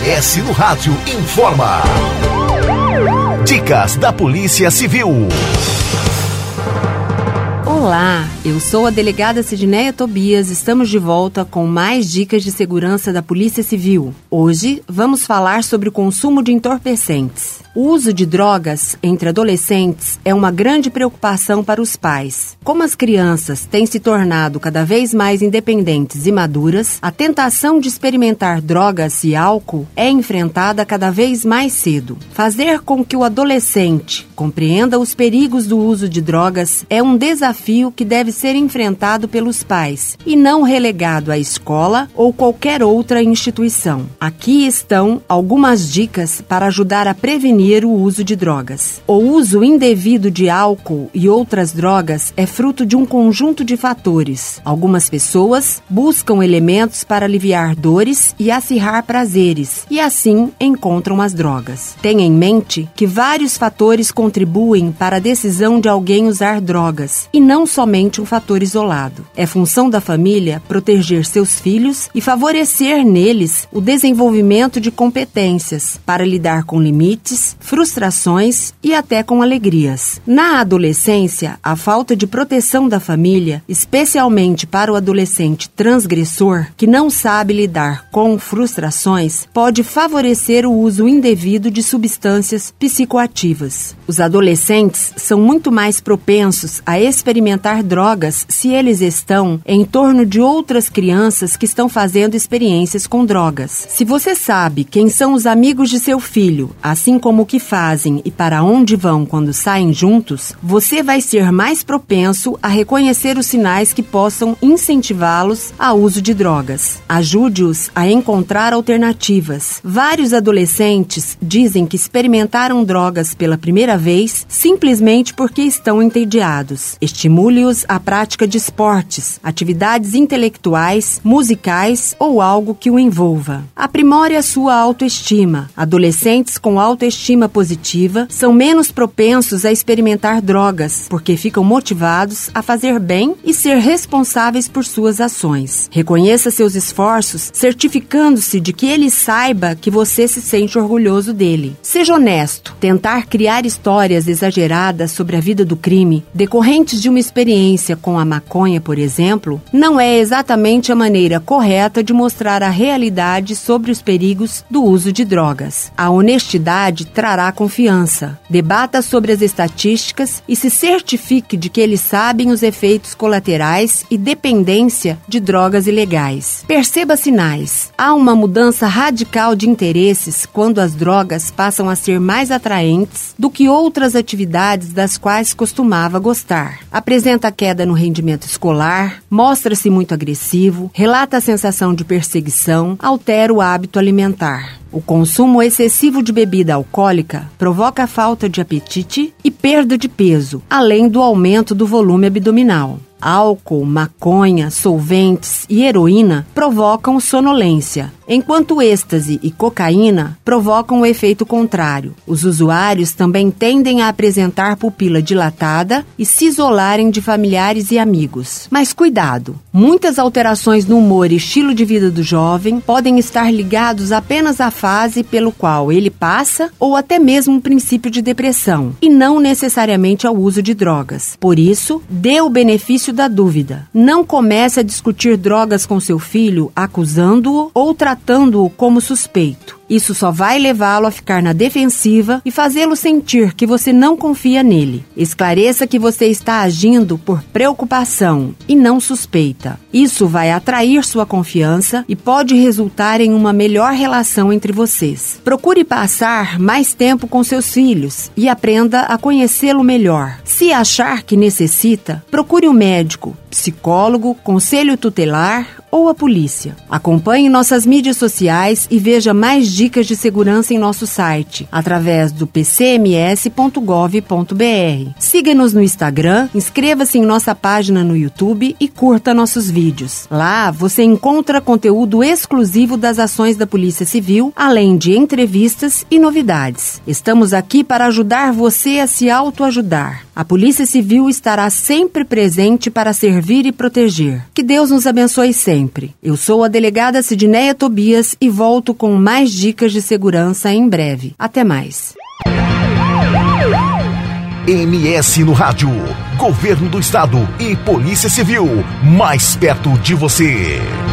MS no Rádio informa. Dicas da Polícia Civil. Olá, eu sou a delegada Sidneia Tobias. Estamos de volta com mais dicas de segurança da Polícia Civil. Hoje vamos falar sobre o consumo de entorpecentes. O uso de drogas entre adolescentes é uma grande preocupação para os pais. Como as crianças têm se tornado cada vez mais independentes e maduras, a tentação de experimentar drogas e álcool é enfrentada cada vez mais cedo. Fazer com que o adolescente compreenda os perigos do uso de drogas é um desafio que deve ser enfrentado pelos pais e não relegado à escola ou qualquer outra instituição. Aqui estão algumas dicas para ajudar a prevenir o uso de drogas. O uso indevido de álcool e outras drogas é fruto de um conjunto de fatores. Algumas pessoas buscam elementos para aliviar dores e acirrar prazeres, e assim encontram as drogas. Tenha em mente que vários fatores contribuem para a decisão de alguém usar drogas, e não somente um fator isolado. É função da família proteger seus filhos e favorecer neles o desenvolvimento de competências para lidar com limites, frustrações e até com alegrias. Na adolescência, a falta de proteção da família, especialmente para o adolescente transgressor que não sabe lidar com frustrações, pode favorecer o uso indevido de substâncias psicoativas. Os adolescentes são muito mais propensos a experimentar drogas se eles estão em torno de outras crianças que estão fazendo experiências com drogas. Se você sabe quem são os amigos de seu filho, assim como o que fazem e para onde vão quando saem juntos, você vai ser mais propenso a reconhecer os sinais que possam incentivá-los ao uso de drogas. Ajude-os a encontrar alternativas. Vários adolescentes dizem que experimentaram drogas pela primeira vez simplesmente porque estão entediados. Estimule-os à prática de esportes, atividades intelectuais, musicais ou algo que o envolva. Aprimore a sua autoestima. Adolescentes com autoestima positiva são menos propensos a experimentar drogas, porque ficam motivados a fazer bem e ser responsáveis por suas ações. Reconheça seus esforços, certificando-se de que ele saiba que você se sente orgulhoso dele. Seja honesto. Tentar criar histórias exageradas sobre a vida do crime, decorrentes de uma experiência com a maconha, por exemplo, não é exatamente a maneira correta de mostrar a realidade sobre os perigos do uso de drogas. A honestidade trará confiança. Debata sobre as estatísticas e se certifique de que eles sabem os efeitos colaterais e dependência de drogas ilegais. Perceba sinais. Há uma mudança radical de interesses quando as drogas passam a ser mais atraentes do que outras atividades das quais costumava gostar. Apresenta queda no rendimento escolar, mostra-se muito agressivo, relata a sensação de perseguição, altera o hábito alimentar. O consumo excessivo de bebida alcoólica provoca falta de apetite e perda de peso, além do aumento do volume abdominal. Álcool, maconha, solventes e heroína provocam sonolência, enquanto êxtase e cocaína provocam o efeito contrário. Os usuários também tendem a apresentar pupila dilatada e se isolarem de familiares e amigos. Mas cuidado! Muitas alterações no humor e estilo de vida do jovem podem estar ligados apenas à fase pelo qual ele passa ou até mesmo um princípio de depressão, e não necessariamente ao uso de drogas. Por isso, dê o benefício da dúvida. Não comece a discutir drogas com seu filho acusando-o ou tratando-o como suspeito. Isso só vai levá-lo a ficar na defensiva e fazê-lo sentir que você não confia nele. Esclareça que você está agindo por preocupação e não suspeita. Isso vai atrair sua confiança e pode resultar em uma melhor relação entre vocês. Procure passar mais tempo com seus filhos e aprenda a conhecê-lo melhor. Se achar que necessita, procure um médico, psicólogo, conselho tutelar ou a polícia. Acompanhe nossas mídias sociais e veja mais dicas de segurança em nosso site, através do pcms.gov.br. Siga-nos no Instagram, inscreva-se em nossa página no YouTube e curta nossos vídeos. Lá você encontra conteúdo exclusivo das ações da Polícia Civil, além de entrevistas e novidades. Estamos aqui para ajudar você a se autoajudar. A Polícia Civil estará sempre presente para servir e proteger. Que Deus nos abençoe sempre. sempre. Eu sou a delegada Sidneia Tobias e volto com mais dicas de segurança em breve. Até mais. MS no Rádio. Governo do Estado e Polícia Civil. Mais perto de você.